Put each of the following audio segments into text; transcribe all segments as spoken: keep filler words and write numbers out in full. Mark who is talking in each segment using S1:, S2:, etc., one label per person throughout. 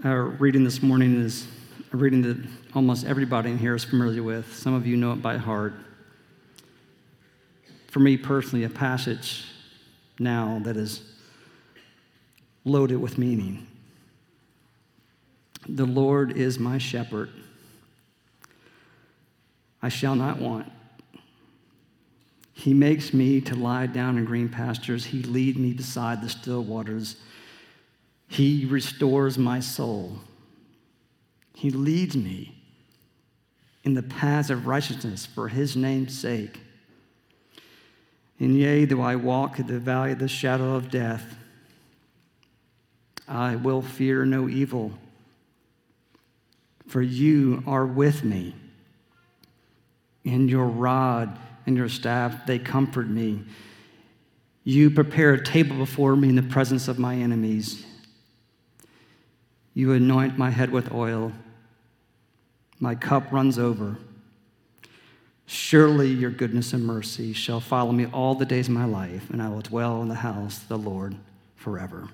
S1: uh, reading this morning is a reading that almost everybody in here is familiar with. Some of you know it by heart. For me personally, a passage now that is loaded with meaning. The Lord is my shepherd. I shall not want. He makes me to lie down in green pastures. He leads me beside the still waters. He restores my soul. He leads me in the paths of righteousness for his name's sake. And yea, though I walk in the valley of the shadow of death, I will fear no evil, for you are with me. And your rod and your staff, they comfort me. You prepare a table before me in the presence of my enemies. You anoint my head with oil. My cup runs over. Surely your goodness and mercy shall follow me all the days of my life, and I will dwell in the house of the Lord forever.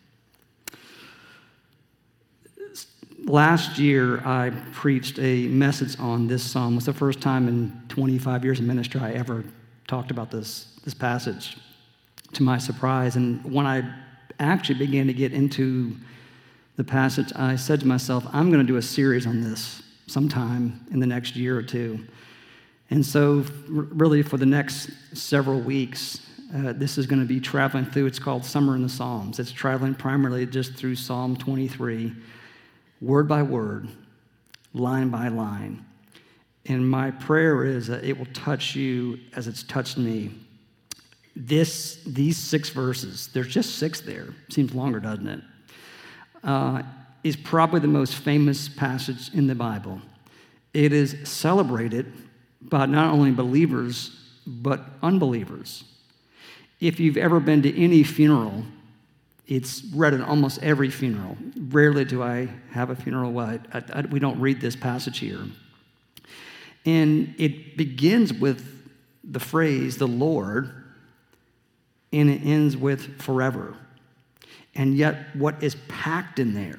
S1: Last year, I preached a message on this psalm. It was the first time in twenty-five years of ministry I ever talked about this, this passage, to my surprise. And when I actually began to get into the passage, I said to myself, I'm going to do a series on this sometime in the next year or two. And so really for the next several weeks, uh, this is going to be traveling through, it's called Summer in the Psalms. It's traveling primarily just through Psalm twenty-three, word by word, line by line. And my prayer is that it will touch you as it's touched me. This, these six verses, there's just six there. Seems longer, doesn't it? Uh, is probably the most famous passage in the Bible. It is celebrated by not only believers, but unbelievers. If you've ever been to any funeral, it's read at almost every funeral. Rarely do I have a funeral where I, I, we don't read this passage here. And it begins with the phrase, the Lord, and it ends with forever. And yet what is packed in there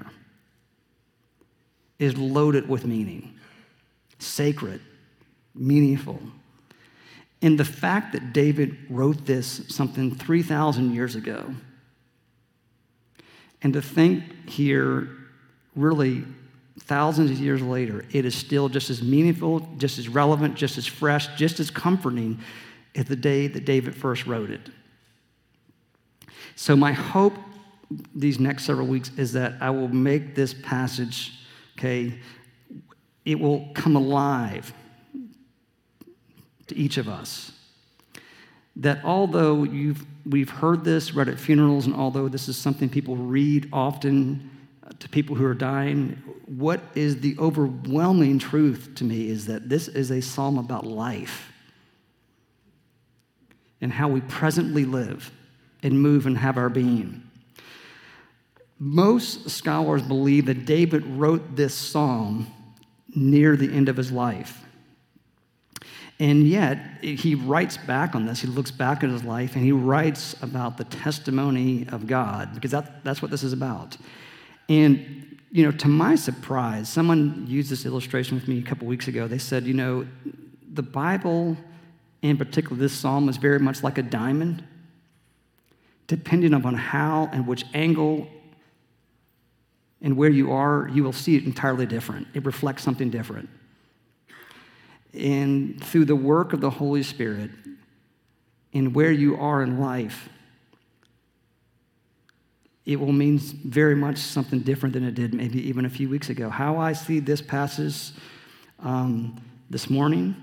S1: is loaded with meaning, sacred, meaningful. And the fact that David wrote this something three thousand years ago, and to think here, really, thousands of years later, it is still just as meaningful, just as relevant, just as fresh, just as comforting as the day that David first wrote it. So my hope these next several weeks is that I will make this passage, okay, it will come alive to each of us. That although you've we've heard this, read at funerals, and although this is something people read often to people who are dying, what is the overwhelming truth to me is that this is a psalm about life and how we presently live and move and have our being. Most scholars believe that David wrote this psalm near the end of his life. And yet, he writes back on this. He looks back at his life, and he writes about the testimony of God, because that, that's what this is about. And, you know, to my surprise, someone used this illustration with me a couple weeks ago. They said, you know, the Bible, in particular this psalm, is very much like a diamond. Depending upon how and which angle and where you are, you will see it entirely different. It reflects something different. And through the work of the Holy Spirit, and where you are in life, it will mean very much something different than it did maybe even a few weeks ago. How I see this passage um, this morning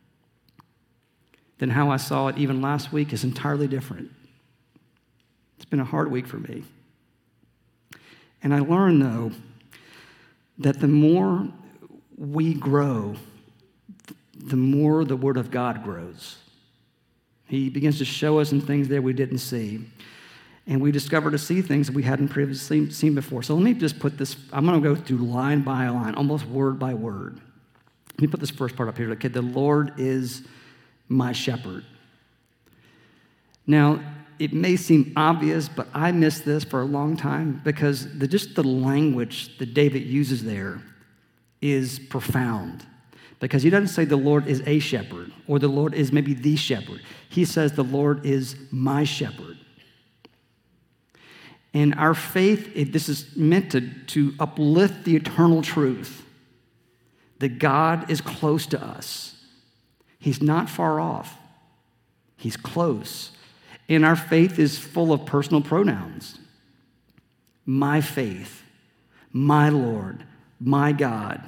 S1: than how I saw it even last week is entirely different. It's been a hard week for me. And I learned, though, that the more we grow, the more the Word of God grows. He begins to show us some things there we didn't see. And we discover to see things that we hadn't previously seen before. So let me just put this, I'm going to go through line by line, almost word by word. Let me put this first part up here. Okay, the Lord is my shepherd. Now, it may seem obvious, but I missed this for a long time because the, just the language that David uses there is profound. Because he doesn't say the Lord is a shepherd or the Lord is maybe the shepherd. He says the Lord is my shepherd. And our faith, it, this is meant to, to uplift the eternal truth that God is close to us. He's not far off. He's close. And our faith is full of personal pronouns. My faith, my Lord, my God,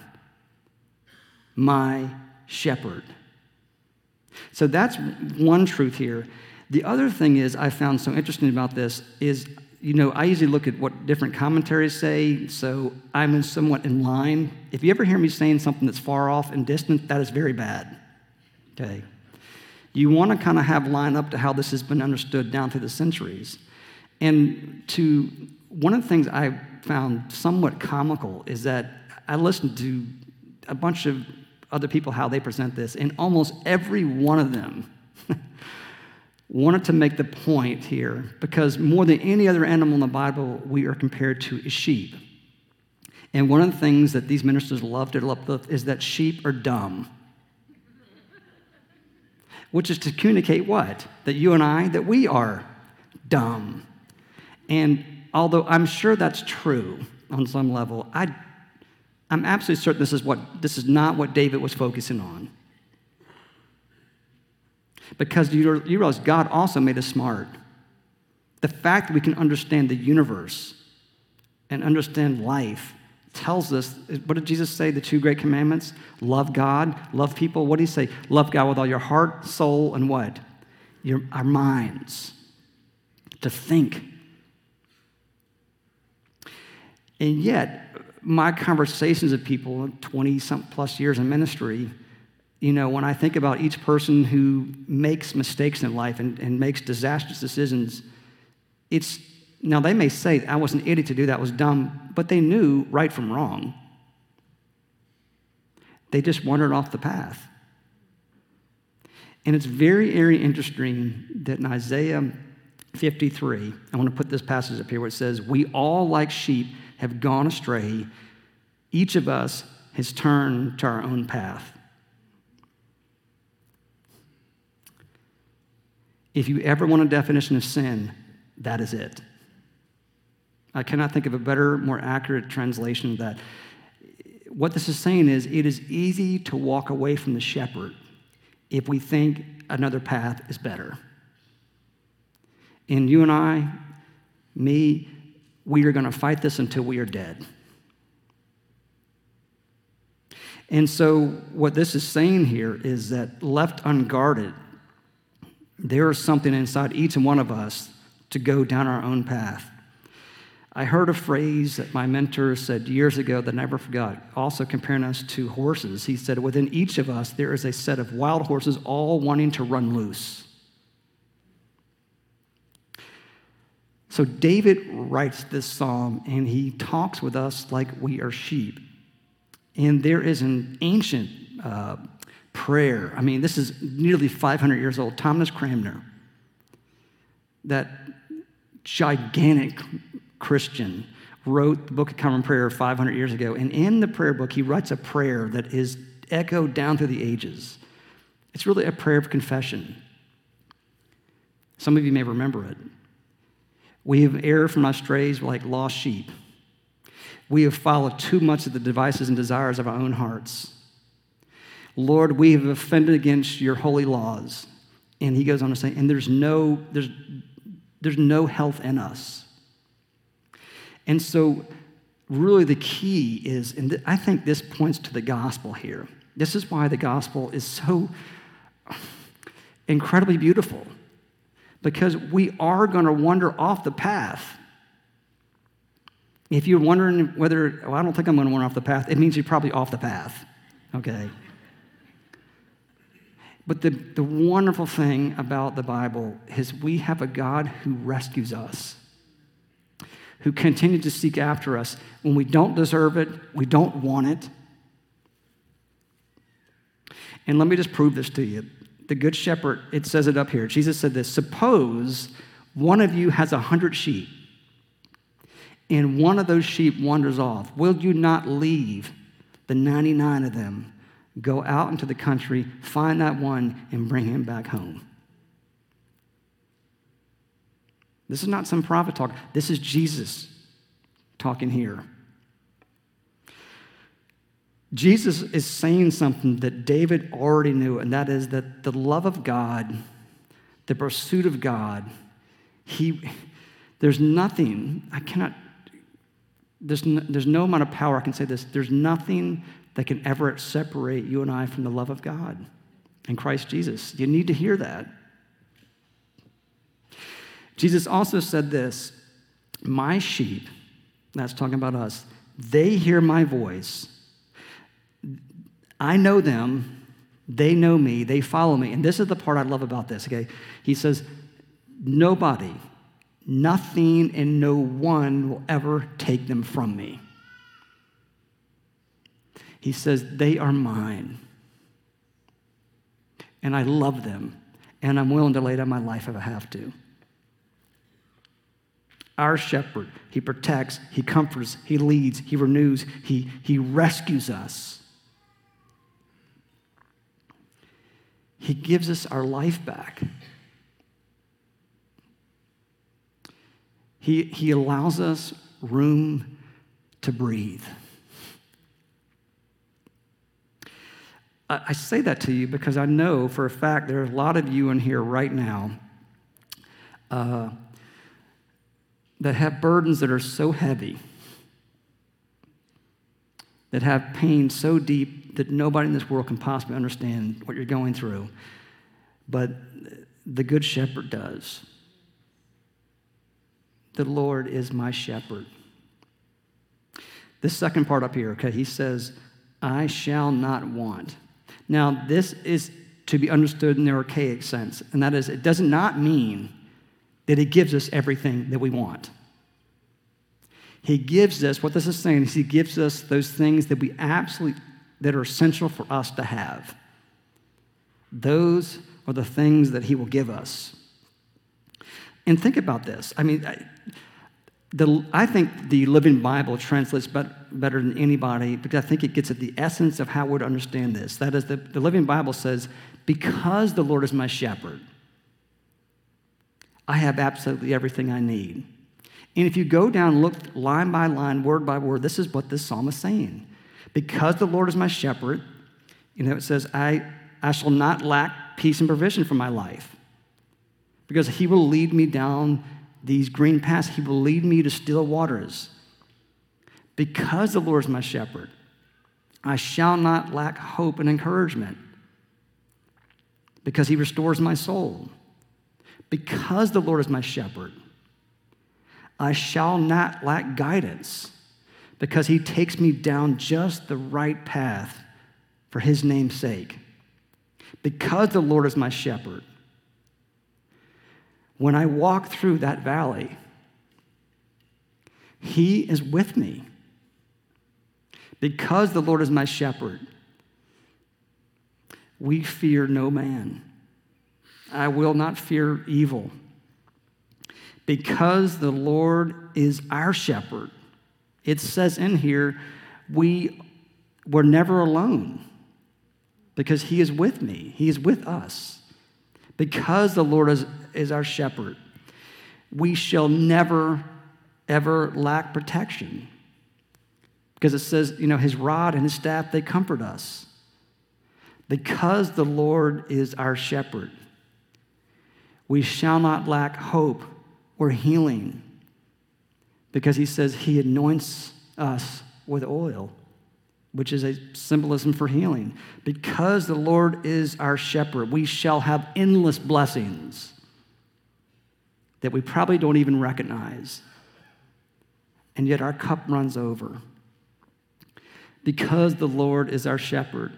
S1: my shepherd. So that's one truth here. The other thing is I found so interesting about this is, you know, I usually look at what different commentaries say, so I'm in somewhat in line. If you ever hear me saying something that's far off and distant, that is very bad, okay? You want to kind of have line up to how this has been understood down through the centuries. And to one of the things I found somewhat comical is that I listened to a bunch of other people, how they present this, and almost every one of them wanted to make the point here, because more than any other animal in the Bible, we are compared to is sheep. And one of the things that these ministers love to uplift is that sheep are dumb. Which is to communicate what? That you and I, that we are dumb. And although I'm sure that's true on some level, I, I'm absolutely certain this is what this is not what David was focusing on. Because you, you realize God also made us smart. The fact that we can understand the universe and understand life tells us, what did Jesus say, the two great commandments? Love God, love people. What did he say? Love God with all your heart, soul, and what? Your, our minds. To think. And yet, my conversations with people, twenty-something plus years in ministry, you know, when I think about each person who makes mistakes in life and, and makes disastrous decisions, it's, now they may say, I was an idiot to do that, I was dumb, but they knew right from wrong. They just wandered off the path. And it's very, very interesting that in Isaiah fifty-three, I want to put this passage up here where it says, we all like sheep have gone astray. Each of us has turned to our own path. If you ever want a definition of sin, that is it. I cannot think of a better, more accurate translation of that. What this is saying is, it is easy to walk away from the shepherd if we think another path is better. And you and I, me, we are going to fight this until we are dead. And so what this is saying here is that left unguarded, there is something inside each and one of us to go down our own path. I heard a phrase that my mentor said years ago that I never forgot, also comparing us to horses. He said, within each of us, there is a set of wild horses all wanting to run loose. So David writes this psalm, and he talks with us like we are sheep. And there is an ancient uh, prayer. I mean, this is nearly five hundred years old. Thomas Cranmer, that gigantic Christian, wrote the Book of Common Prayer five hundred years ago. And in the prayer book, he writes a prayer that is echoed down through the ages. It's really a prayer of confession. Some of you may remember it. We have erred from our strays like lost sheep. We have followed too much of the devices and desires of our own hearts. Lord, we have offended against your holy laws. And he goes on to say, and there's no, there's, there's no health in us. And so really the key is, and th- I think this points to the gospel here. This is why the gospel is so incredibly beautiful. Because we are going to wander off the path. If you're wondering whether, well, I don't think I'm going to wander off the path, it means you're probably off the path, okay? But the, the wonderful thing about the Bible is we have a God who rescues us, who continues to seek after us when we don't deserve it, we don't want it. And let me just prove this to you. The Good Shepherd, it says it up here. Jesus said this, suppose one of you has a hundred sheep, and one of those sheep wanders off, will you not leave the ninety-nine of them, go out into the country, find that one, and bring him back home? This is not some prophet talk. This is Jesus talking here. Jesus is saying something that David already knew, and that is that the love of God, the pursuit of God, he, there's nothing, I cannot, there's no, there's no amount of power I can say this, there's nothing that can ever separate you and I from the love of God in Christ Jesus. You need to hear that. Jesus also said this, my sheep, that's talking about us, they hear my voice. I know them, they know me, they follow me. And this is the part I love about this, okay? He says, nobody, nothing, and no one will ever take them from me. He says, they are mine. And I love them. And I'm willing to lay down my life if I have to. Our shepherd, he protects, he comforts, he leads, he renews, he, he rescues us. He gives us our life back. He, he allows us room to breathe. I, I say that to you because I know for a fact there are a lot of you in here right now uh, that have burdens that are so heavy, that have pain so deep that nobody in this world can possibly understand what you're going through. But the Good Shepherd does. The Lord is my shepherd. This second part up here, okay, he says, I shall not want. Now, this is to be understood in the archaic sense, and that is, it does not mean that he gives us everything that we want. He gives us, what this is saying is he gives us those things that we absolutely, that are essential for us to have. Those are the things that he will give us. And think about this. I mean, I, the, I think the Living Bible translates bet, better than anybody because I think it gets at the essence of how we're to understand this. That is, the, the Living Bible says, because the Lord is my shepherd, I have absolutely everything I need. And if you go down and look line by line, word by word, this is what this psalm is saying. Because the Lord is my shepherd, you know, it says, I, I shall not lack peace and provision for my life. Because he will lead me down these green paths. He will lead me to still waters. Because the Lord is my shepherd, I shall not lack hope and encouragement. Because he restores my soul. Because the Lord is my shepherd, I shall not lack guidance, because he takes me down just the right path for his name's sake. Because the Lord is my shepherd, when I walk through that valley, he is with me. Because the Lord is my shepherd, we fear no man. I will not fear evil. Because the Lord is our shepherd, it says in here, we were never alone because he is with me. He is with us. Because the Lord is, is our shepherd, we shall never, ever lack protection. Because it says, you know, his rod and his staff, they comfort us. Because the Lord is our shepherd, we shall not lack hope or healing, because he says he anoints us with oil, which is a symbolism for healing. Because the Lord is our shepherd, we shall have endless blessings that we probably don't even recognize, and yet our cup runs over. Because the Lord is our shepherd,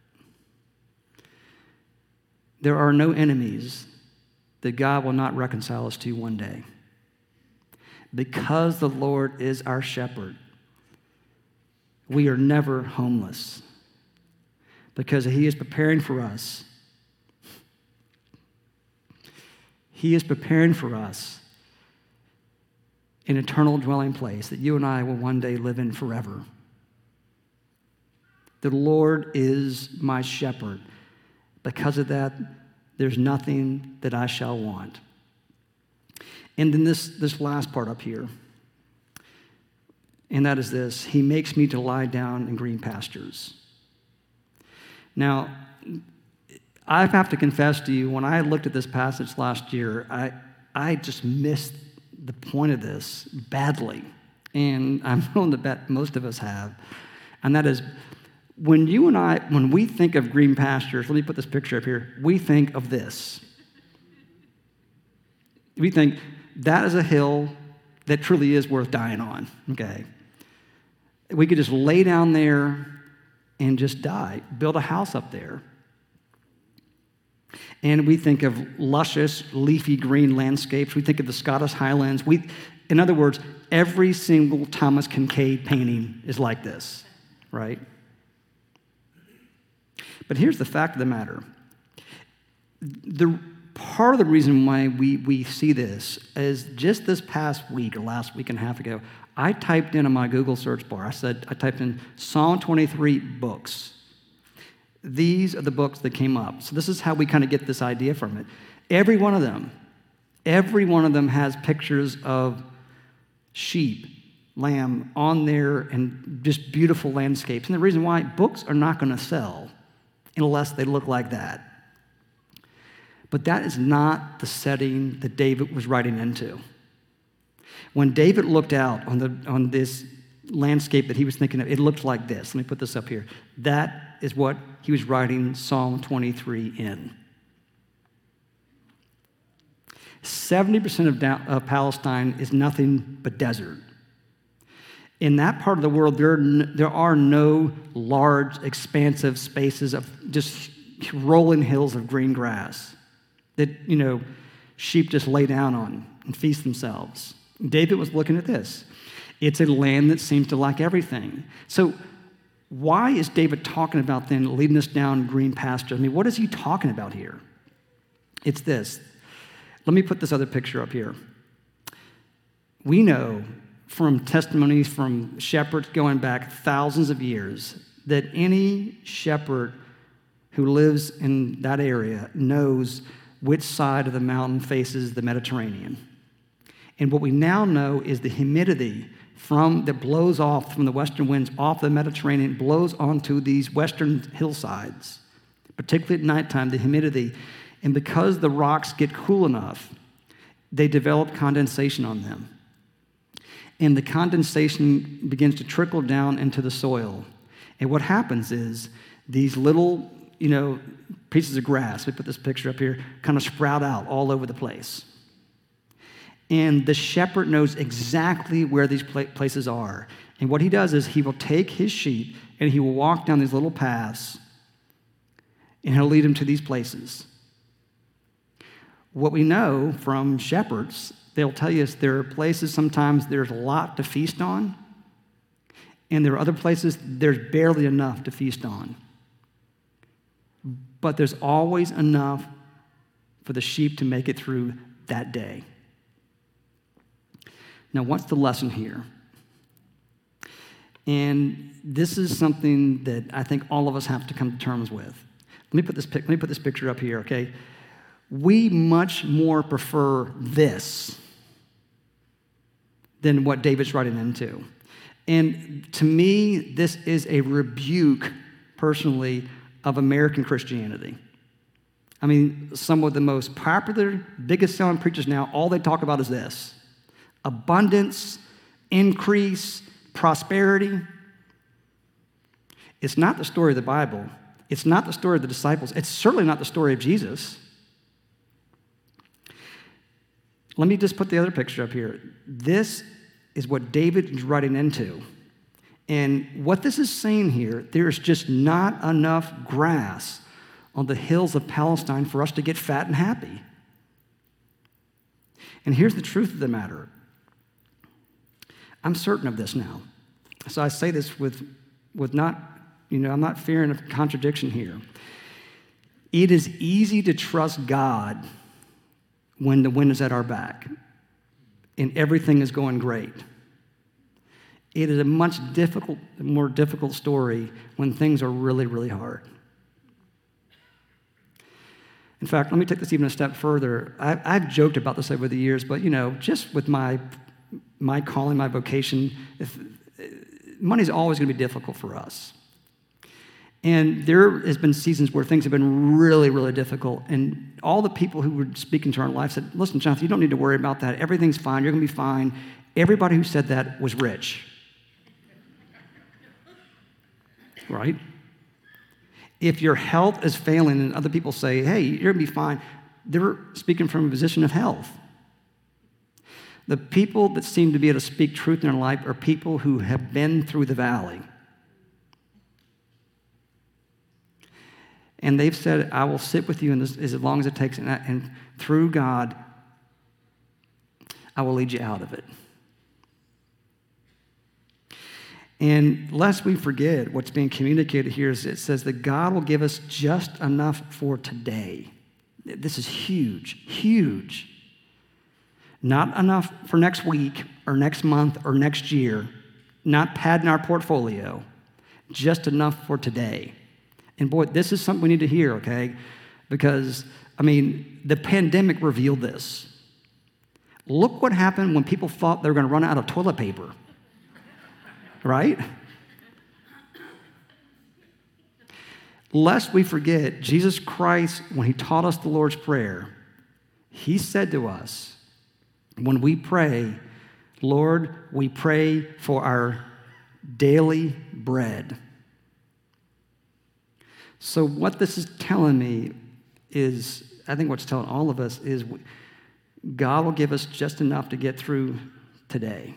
S1: there are no enemies that God will not reconcile us to one day. Because the Lord is our shepherd, we are never homeless. Because he is preparing for us. He is preparing for us an eternal dwelling place that you and I will one day live in forever. The Lord is my shepherd. Because of that, there's nothing that I shall want. And then this, this last part up here, and that is this: He makes me to lie down in green pastures. Now, I have to confess to you, when I looked at this passage last year, I, I just missed the point of this badly. And I'm willing to bet most of us have. And that is, when you and I, when we think of green pastures, let me put this picture up here, we think of this. We think that is a hill that truly is worth dying on, okay? We could just lay down there and just die, build a house up there. And we think of luscious, leafy green landscapes. We think of the Scottish Highlands. We, in other words, every single Thomas Kinkade painting is like this, right? But here's the fact of the matter. The part of the reason why we, we see this is just this past week or last week and a half ago, I typed in on my Google search bar, I said, I typed in Psalm twenty-three books. These are the books that came up. So this is how we kind of get this idea from it. Every one of them, every one of them has pictures of sheep, lamb on there and just beautiful landscapes. And the reason why, books are not going to sell unless they look like that. But that is not the setting that David was writing into. When David looked out on, the, on this landscape that he was thinking of, it looked like this. Let me put this up here. That is what he was writing Psalm twenty-three in. seventy percent of, da- of Palestine is nothing but desert. In that part of the world, there are, n- there are no large, expansive spaces of just rolling hills of green grass that, you know, sheep just lay down on and feast themselves. David was looking at this. It's a land that seems to lack everything. So why is David talking about then leading us down green pasture? I mean, what is he talking about here? It's this. Let me put this other picture up here. We know from testimonies from shepherds going back thousands of years that any shepherd who lives in that area knows which side of the mountain faces the Mediterranean. And what we now know is the humidity from that blows off from the western winds off the Mediterranean blows onto these western hillsides, particularly at nighttime, the humidity. And because the rocks get cool enough, they develop condensation on them. And the condensation begins to trickle down into the soil. And what happens is these little, you know, pieces of grass, we put this picture up here, kind of sprout out all over the place. And the shepherd knows exactly where these places are. And what he does is he will take his sheep and he will walk down these little paths and he'll lead them to these places. What we know from shepherds, they'll tell you is there are places sometimes there's a lot to feast on, and there are other places there's barely enough to feast on. But there's always enough for the sheep to make it through that day. Now, what's the lesson here? And this is something that I think all of us have to come to terms with. Let me put this, let me put this picture up here, okay? We much more prefer this than what David's writing into. And to me, this is a rebuke, personally, of American Christianity. I mean, some of the most popular, biggest selling preachers now, all they talk about is this: abundance, increase, prosperity. It's not the story of the Bible. It's not the story of the disciples. It's certainly not the story of Jesus. Let me just put the other picture up here. This is what David is writing into. And what this is saying here, there's just not enough grass on the hills of Palestine for us to get fat and happy. And here's the truth of the matter. I'm certain of this now. So I say this with, with not, you know, I'm not fearing a contradiction here. It is easy to trust God when the wind is at our back. and everything is going great. It is a much difficult, more difficult story when things are really, really hard. In fact, let me take this even a step further. I, I've joked about this over the years, but you know, just with my my calling, my vocation, if, money's always going to be difficult for us. And there has been seasons where things have been really, really difficult, and all the people who would speak into our life said, "Listen, Jonathan, you don't need to worry about that. Everything's fine. You're going to be fine." Everybody who said that was rich, right? If your health is failing and other people say, "Hey, you're going to be fine," they're speaking from a position of health. The people that seem to be able to speak truth in their life are people who have been through the valley. And they've said, "I will sit with you in this as long as it takes, and, I, and through God, I will lead you out of it." And lest we forget what's being communicated here is it says that God will give us just enough for today. This is huge, huge. Not enough for next week or next month or next year, not padding our portfolio, just enough for today. And boy, this is something we need to hear, okay? Because, I mean, the pandemic revealed this. Look what happened when people thought they were going to run out of toilet paper. Right? Lest we forget, Jesus Christ, when he taught us the Lord's Prayer, he said to us, when we pray, "Lord, we pray for our daily bread." So what this is telling me is, I think what's telling all of us is God will give us just enough to get through today.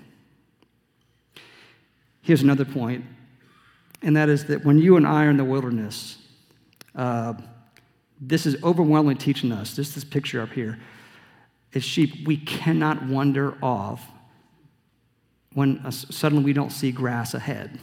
S1: Here's another point, and that is that when you and I are in the wilderness, uh, this is overwhelmingly teaching us, just this picture up here, as sheep, we cannot wander off when uh, suddenly we don't see grass ahead.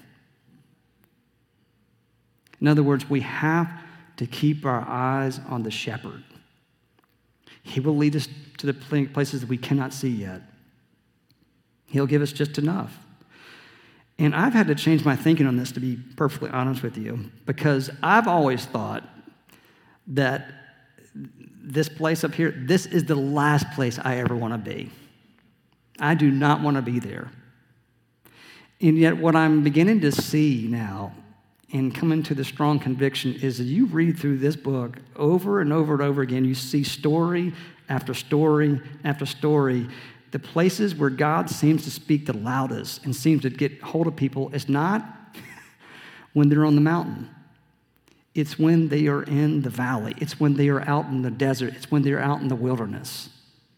S1: In other words, we have to keep our eyes on the shepherd. He will lead us to the places that we cannot see yet. He'll give us just enough. And I've had to change my thinking on this, to be perfectly honest with you, because I've always thought that this place up here, this is the last place I ever want to be. I do not want to be there. And yet what I'm beginning to see now and coming to the strong conviction is that you read through this book over and over and over again, you see story after story after story. The places where God seems to speak the loudest and seems to get hold of people is not when they're on the mountain. It's when they are in the valley. It's when they are out in the desert. It's when they're out in the wilderness.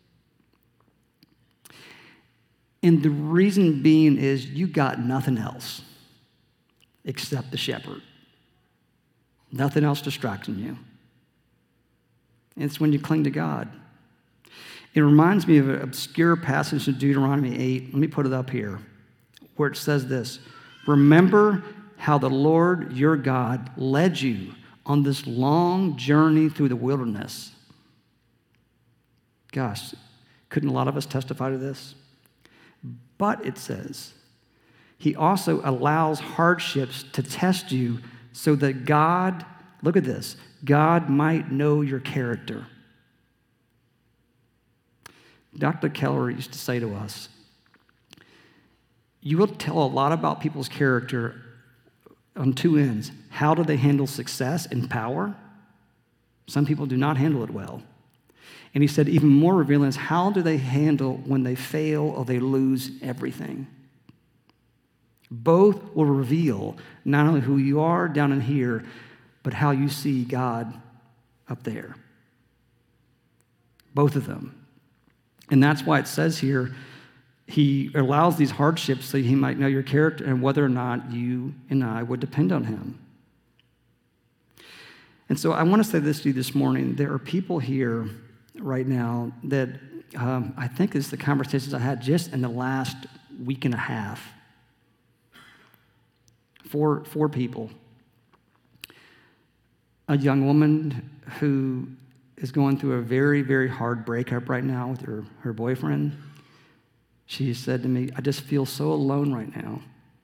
S1: And the reason being is you got nothing else except the shepherd. Nothing else distracting you. It's when you cling to God. It reminds me of an obscure passage in Deuteronomy eight. Let me put it up here, where it says this: "Remember how the Lord your God led you on this long journey through the wilderness." Gosh, couldn't a lot of us testify to this? But it says, he also allows hardships to test you so that God, look at this, God might know your character. Doctor Keller used to say to us, you will tell a lot about people's character on two ends. How do they handle success and power? Some people do not handle it well. And he said even more revealing is how do they handle when they fail or they lose everything? Both will reveal not only who you are down in here, but how you see God up there. Both of them. And that's why it says here, he allows these hardships so he might know your character and whether or not you and I would depend on him. And so I want to say this to you this morning. There are people here right now that um, I think is the conversations I had just in the last week and a half. Four, four people. A young woman who is going through a very, very hard breakup right now with her, her boyfriend. She said to me, I just feel so alone right now.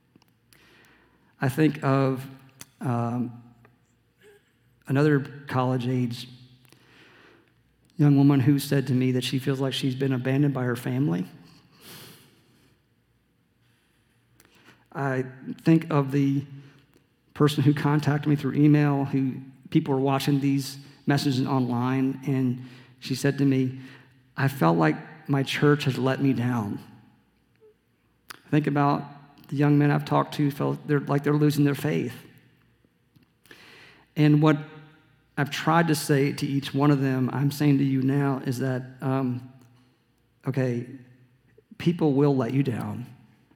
S1: I think of um, another college-age young woman who said to me that she feels like she's been abandoned by her family. I think of the person who contacted me through email, who people were watching these messages online, and she said to me, I felt like my church has let me down. Think about the young men I've talked to felt they're like they're losing their faith. And what I've tried to say to each one of them, I'm saying to you now, is that, um, okay, people will let you down.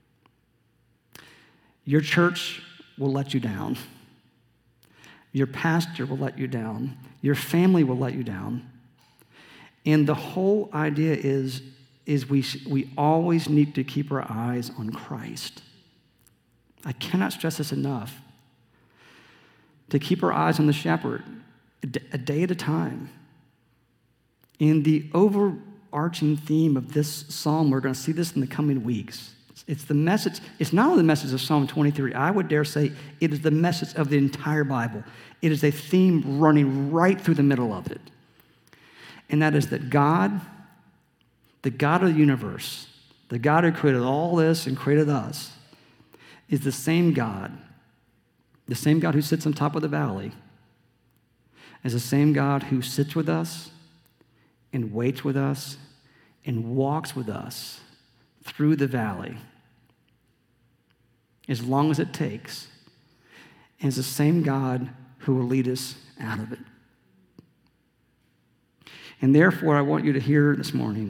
S1: Your church will let you down. Your pastor will let you down. Your family will let you down. And the whole idea is, is we, we always need to keep our eyes on Christ. I cannot stress this enough. To keep our eyes on the shepherd, a day at a time. And the overarching theme of this psalm, we're going to see this in the coming weeks. It's the message, it's not only the message of Psalm twenty-three, I would dare say it is the message of the entire Bible. It is a theme running right through the middle of it. And that is that God, the God of the universe, the God who created all this and created us, is the same God, the same God who sits on top of the valley, is the same God who sits with us and waits with us and walks with us through the valley as long as it takes, and is the same God who will lead us out of it. And therefore, I want you to hear this morning,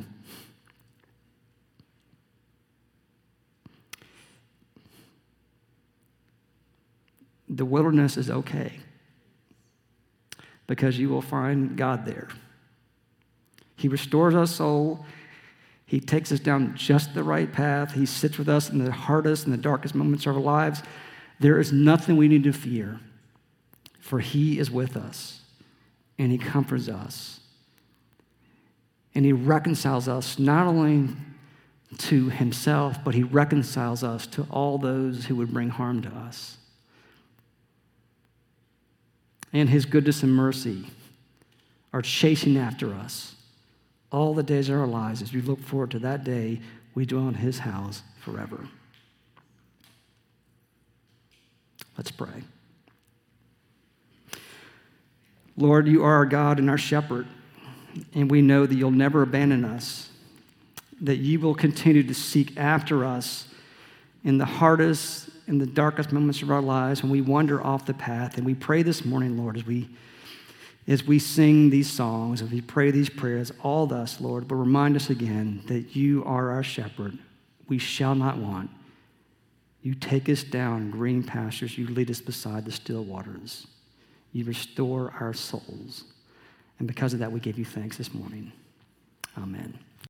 S1: the wilderness is okay because you will find God there. He restores our soul. He takes us down just the right path. He sits with us in the hardest and the darkest moments of our lives. There is nothing we need to fear, for He is with us, and He comforts us. And He reconciles us not only to Himself, but He reconciles us to all those who would bring harm to us. And His goodness and mercy are chasing after us all the days of our lives as we look forward to that day we dwell in His house forever. Let's pray. Lord, you are our God and our shepherd, and we know that you'll never abandon us, that you will continue to seek after us in the hardest and the darkest moments of our lives when we wander off the path. And we pray this morning, Lord, as we As we sing these songs, as we pray these prayers, all of us, Lord, but remind us again that you are our shepherd. We shall not want. You take us down green pastures. You lead us beside the still waters. You restore our souls. And because of that, we give you thanks this morning. Amen.